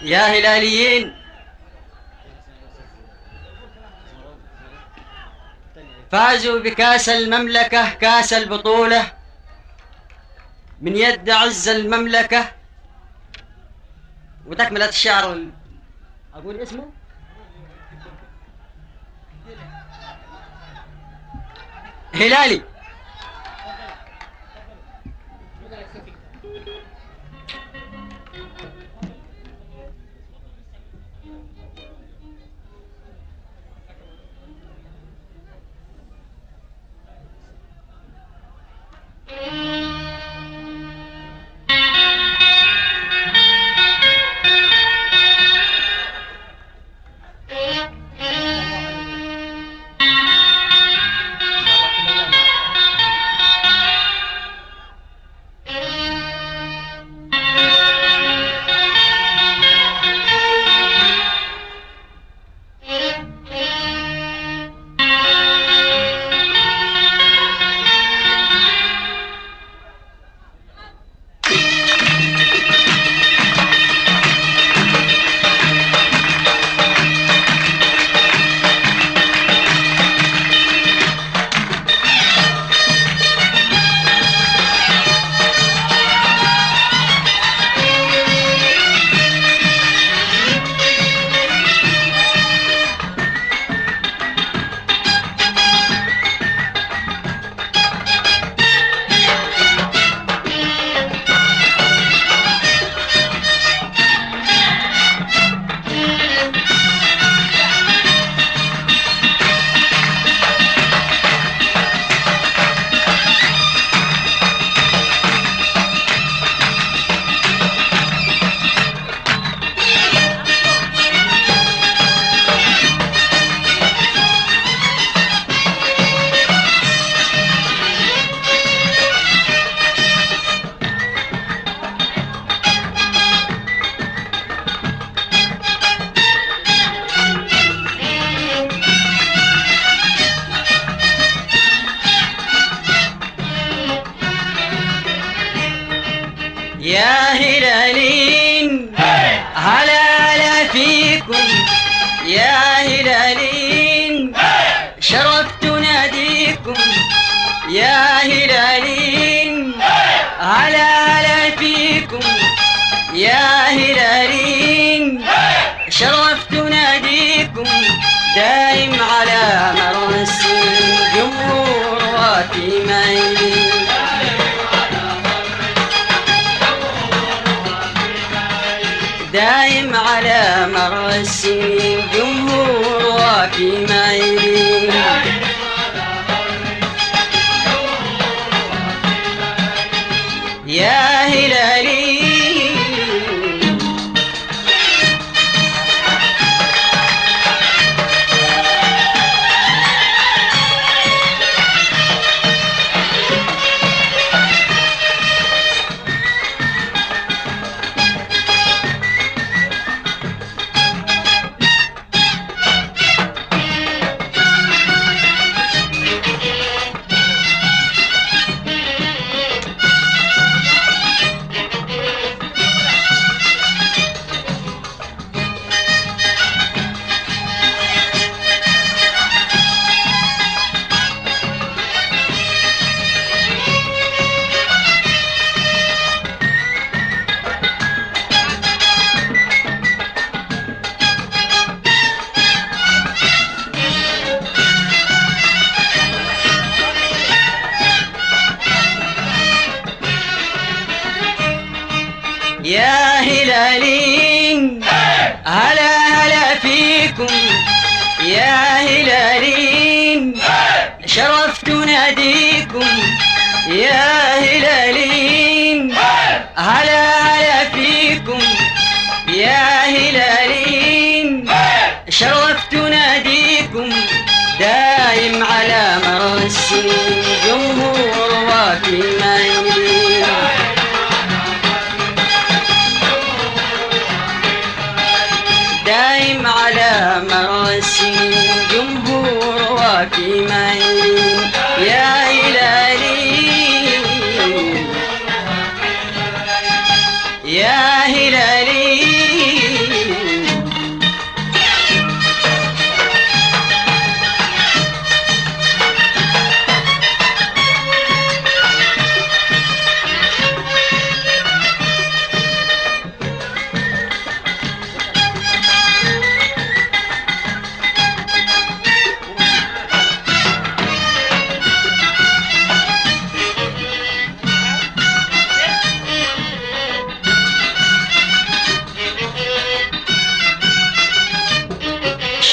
يا هلاليين، فازوا بكاس المملكة، كاس البطولة من يد عز المملكة. وتكملة الشعر أقول اسمه هلالي. يا هلالين هلا هلا فيكم، يا هلالين شرفت ناديكم، يا هلالين هلا هلا فيكم، يا هلالين شرفت ناديكم، دايم على مر الجمهور وفي ميل، دايم على مر السنين جمهور وفي ميل. يا هلالي يا هلالين هلا هلا فيكم، يا هلالين شرفت ناديكم، يا هلالين هلا هلا فيكم، يا هلالين شرفت ناديكم، دايم على مر السنين جمهور وفي ميل، دايم على مر السنين جمهور وفي ميل. يا هلالي يا هلالي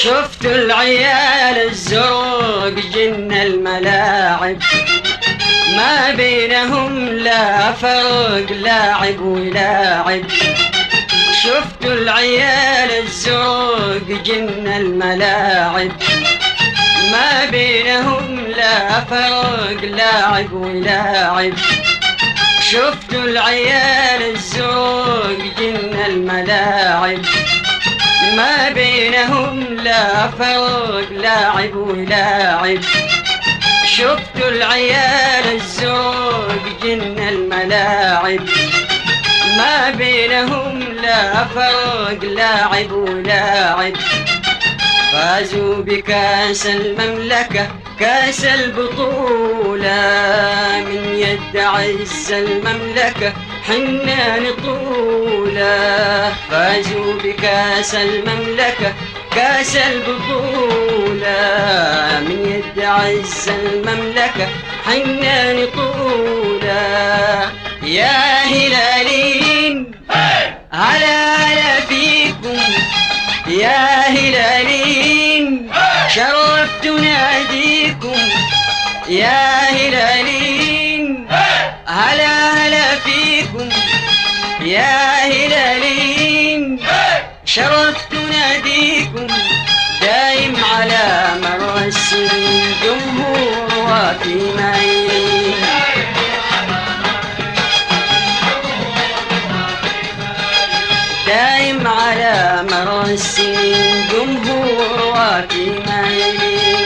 شفت العيال الزرق جن الملاعب، ما بينهم لا فرق لاعب ولاعب. شفت العيال الزرق جن الملاعب، ما بينهم لا فرق لاعب ولاعب. شفت العيال الزرق جن الملاعب، ما بينهم لا فرق لاعب ولاعب. شفت العيال الزرق جن الملاعب، ما بينهم لا فرق لاعب ولاعب. فازوا بكاس المملكة كاس البطولة، من يد عز المملكة حنا نطولة. فازوا بكاس المملكة كاس البطولة، من يد عز المملكة حنا نطولة. يا هلالين هلا هلا فيكم، يا هلالين شرفت ناديكم. يا هلالين هلا هلا فيكم، يا هلالين شرفت ناديكم. دايم على مر السنين جمهور وفي مايلين. دايم على مر السنين جمهور وفي مايلين.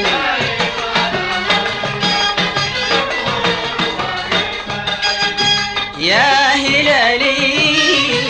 يا هلالين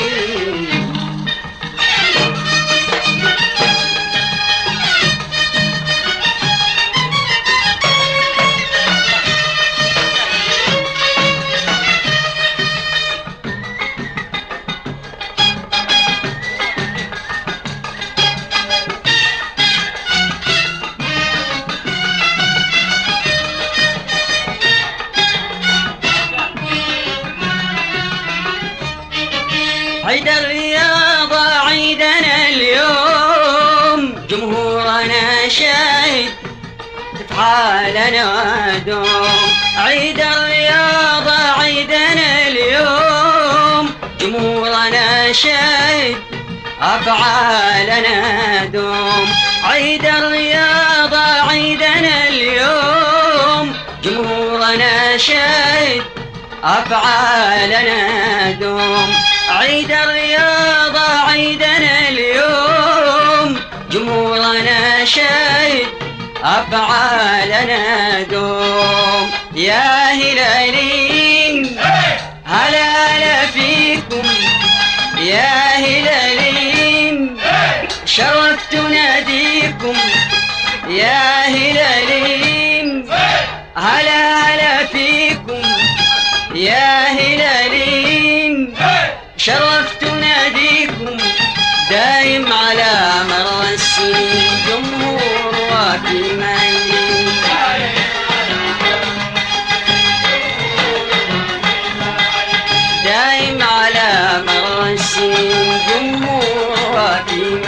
عيد الرياضة عيدنا اليوم، جمهورنا شاهد افعالنا دوم. عيد الرياضة عيدنا اليوم، جمهورنا شاهد افعالنا دوم. عيد الرياضة عيدنا اليوم، جمهورنا شاهد افعالنا دوم. عيد الرياضة عيدنا اليوم، جمهورنا شاهد أفعالنا دوم. يا هلالين هلا هلا فيكم، يا هلالين شرفت ناديكم. يا هلالين هلا هلا فيكم، يا هلالين شرفت ناديكم. دايم على مر السنين جمهور وفي مايلين. دايم على مر السنين جمهور وفي